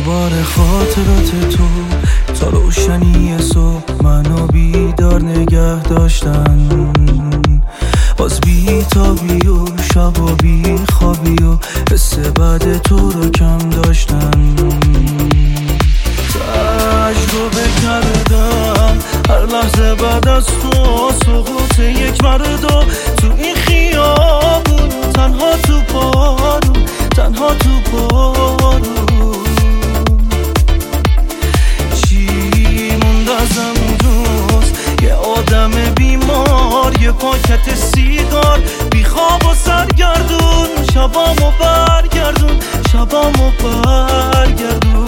دوباره خاطرات تو تا روشنی صبح منو بیدار نگه داشتن، باز بی تابی و شب و بی خوابی و حس بعد تو رو کم داشتن. تجربه کردم هر لحظه بعد از تو سقوط یک مرد و تو این خیابون، تنها تو بارون، تنها تو بارون. چی مونده از امروز؟ یه آدم بیمار، یه پاکت سیگار، بی خواب و سرگردون، شبامو برگردون، شبامو برگردون.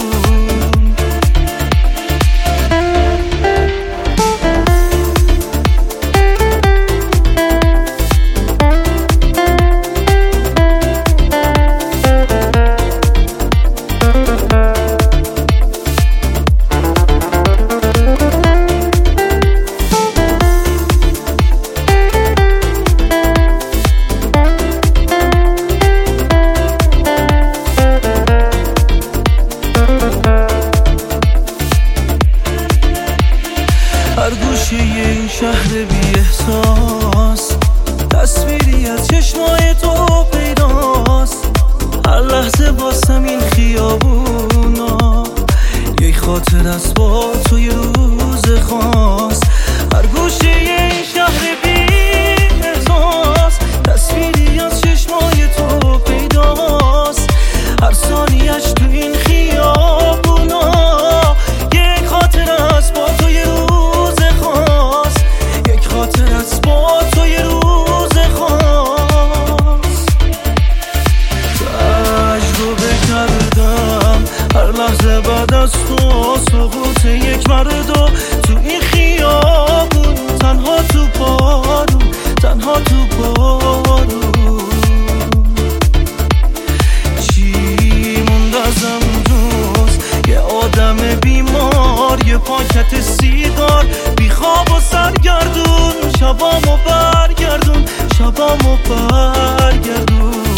هر گوشه این شهر بی احساس تصویری از چشمای تو پیداست. هر لحظه واسم این خیابونا یک خاطر است با توی روز خاص. هر گوشه این شهر بی احساس تصویری از چشمای تو پیداست. هر ثانیه‌اش تو این خیابونا یک خاطر است با توی روز خاص، یک خاطر است با توی روز خاص. تجربه کردم هر لحظه بعد از تو سقوط یک مرد و تو این خیابون، تنها تو بارون، تنها تو بارون. چی مونده از امروز؟ یه آدم بیمار، یه پاکت سیگار، بی خواب و سرگردون، شبامو برگردون، شبامو برگردون.